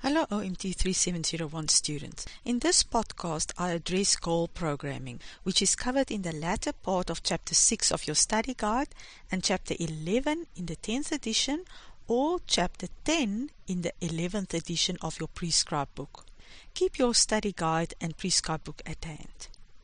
Hello OMT 3701 students. In this podcast, I address goal programming, which is covered in the latter part of Chapter 6 of your study guide and Chapter 11 in the 10th edition or Chapter 10 in the 11th edition of your prescribed book. Keep your study guide and prescribed book at hand.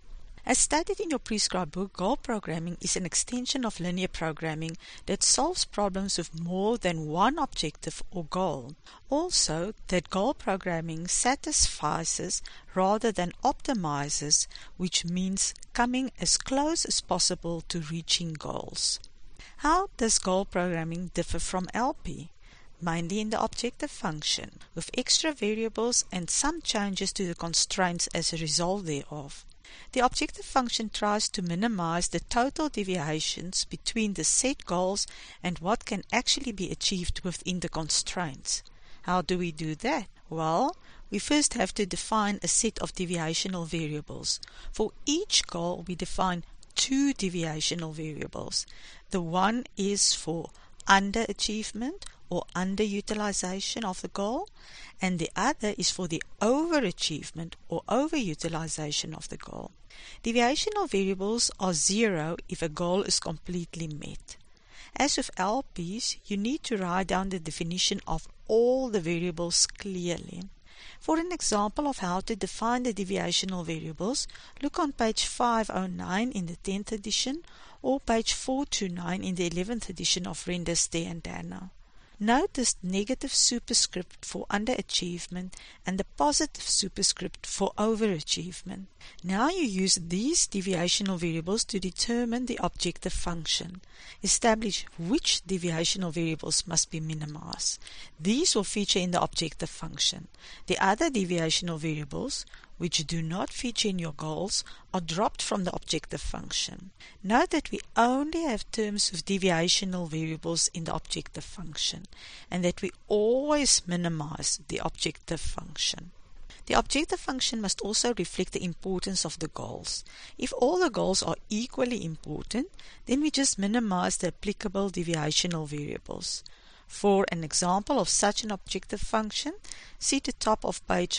As stated in your prescribed book, goal programming is an extension of linear programming that solves problems with more than one objective or goal. Also, that goal programming satisfies rather than optimizes, which means coming as close as possible to reaching goals. How does goal programming differ from LP? Mainly in the objective function, with extra variables and some changes to the constraints as a result thereof. The objective function tries to minimize the total deviations between the set goals and what can actually be achieved within the constraints. How do we do that? Well, we first have to define a set of deviational variables. For each goal, we define two deviational variables. The one is for underachievement or underutilization of the goal, and the other is for the overachievement or overutilization of the goal. Deviational variables are zero if a goal is completely met. As with LPs, you need to write down the definition of all the variables clearly. For an example of how to define the deviational variables, look on page 509 in the 10th edition or page 429 in the 11th edition of Renders, Day and Dana. Note this negative superscript for underachievement and the positive superscript for overachievement. Now you use these deviational variables to determine the objective function. Establish which deviational variables must be minimized. These will feature in the objective function. The other deviational variables, which do not feature in your goals, are dropped from the objective function. Note that we only have terms with deviational variables in the objective function, and that we always minimize the objective function. The objective function must also reflect the importance of the goals. If all the goals are equally important, then we just minimize the applicable deviational variables. For an example of such an objective function, see the top of page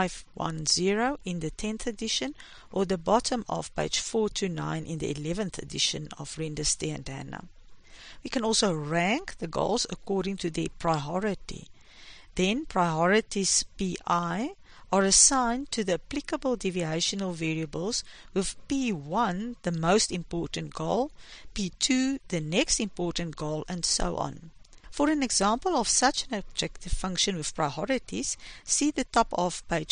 510 in the 10th edition or the bottom of page 429 in the 11th edition of Renders, Day and Dana. We can also rank the goals according to their priority. Then priorities PI are assigned to the applicable deviational variables, with P1 the most important goal, P2 the next important goal, and so on. For an example of such an objective function with priorities, see the top of page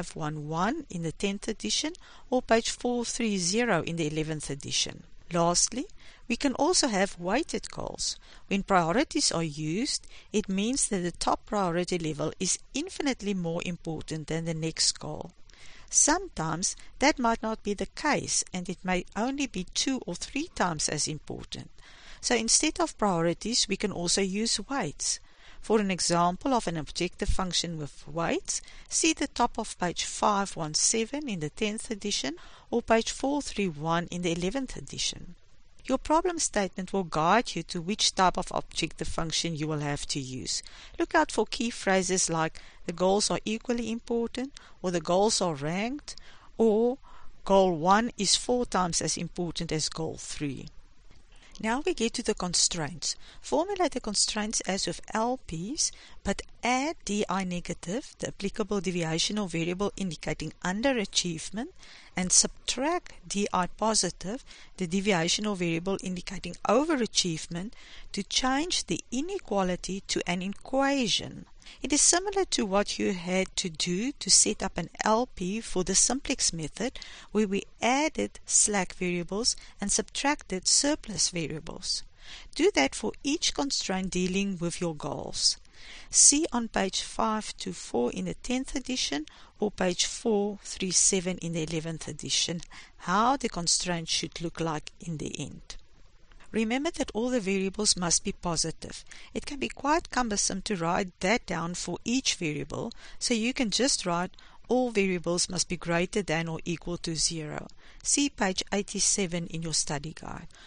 511 in the 10th edition or page 430 in the 11th edition. Lastly, we can also have weighted goals. When priorities are used, it means that the top priority level is infinitely more important than the next goal. Sometimes that might not be the case, and it may only be 2 or 3 times as important. So instead of priorities, we can also use weights. For an example of an objective function with weights, see the top of page 517 in the 10th edition or page 431 in the 11th edition. Your problem statement will guide you to which type of objective function you will have to use. Look out for key phrases like the goals are equally important, or the goals are ranked, or goal 1 is 4 times as important as goal 3. Now we get to the constraints. Formulate the constraints as with LPs, but add DI negative, the applicable deviational variable indicating underachievement, and subtract DI positive, the deviational variable indicating overachievement, to change the inequality to an equation. It is similar to what you had to do to set up an LP for the simplex method, where we added slack variables and subtracted surplus variables. Do that for each constraint dealing with your goals. See on page 524 in the 10th edition or page 437 in the 11th edition how the constraint should look like in the end. Remember that all the variables must be positive. It can be quite cumbersome to write that down for each variable, so you can just write all variables must be greater than or equal to 0. See page 87 in your study guide.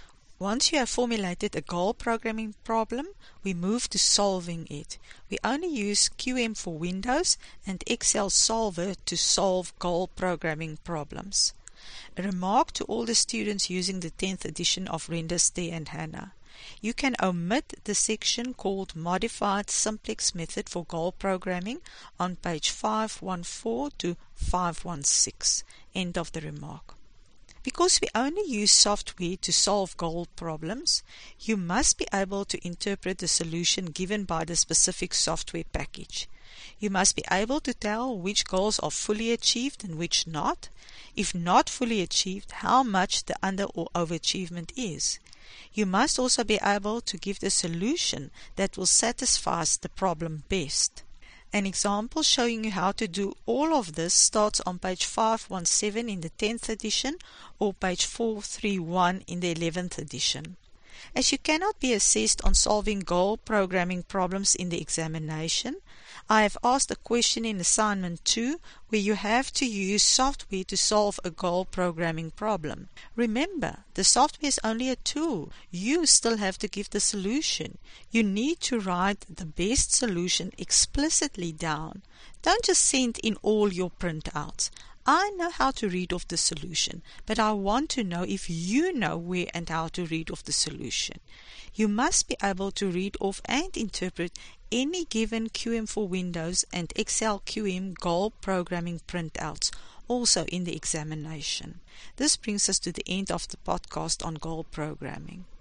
Once you have formulated a goal programming problem, we move to solving it. We only use QM for Windows and Excel Solver to solve goal programming problems. A remark to all the students using the 10th edition of Render, Stair and Hannah. You can omit the section called Modified Simplex Method for Goal Programming on page 514 to 516. End of the remark. Because we only use software to solve goal problems, you must be able to interpret the solution given by the specific software package. You must be able to tell which goals are fully achieved and which not. If not fully achieved, how much the under or overachievement is. You must also be able to give the solution that will satisfy the problem best. An example showing you how to do all of this starts on page 517 in the 10th edition or page 431 in the 11th edition. As you cannot be assessed on solving goal programming problems in the examination, I have asked a question in assignment 2 where you have to use software to solve a goal programming problem. Remember, the software is only a tool. You still have to give the solution. You need to write the best solution explicitly down. Don't just send in all your printouts. I know how to read off the solution, but I want to know if you know where and how to read off the solution. You must be able to read off and interpret any given QM for Windows and Excel QM goal programming printouts, also in the examination. This brings us to the end of the podcast on goal programming.